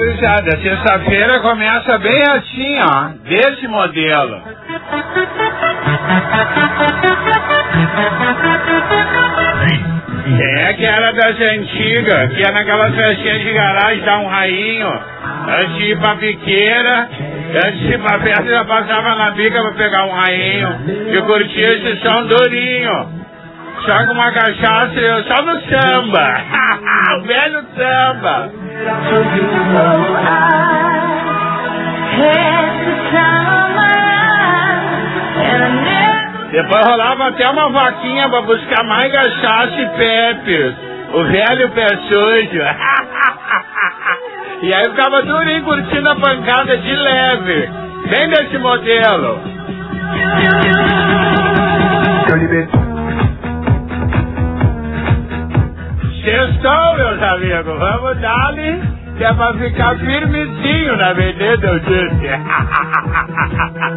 gurizada, sexta-feira começa bem assim, ó, desse modelo. É que era das antigas, que ia naquelas festinhas de garagem, dar um rainho, antes de ir pra biqueira, antes de ir pra festa, já passava na bica pra pegar um rainho, e curtia esse som durinho. Só com uma cachaça, eu só no samba. O velho samba. Depois rolava até uma vaquinha pra buscar mais cachaça e pepes. O velho pé sujo. E aí ficava durinho curtindo a pancada de leve. Bem desse modelo. Sextou, meus amigos, vamos dar-lhe, que é pra ficar firmezinho na medida, eu disse.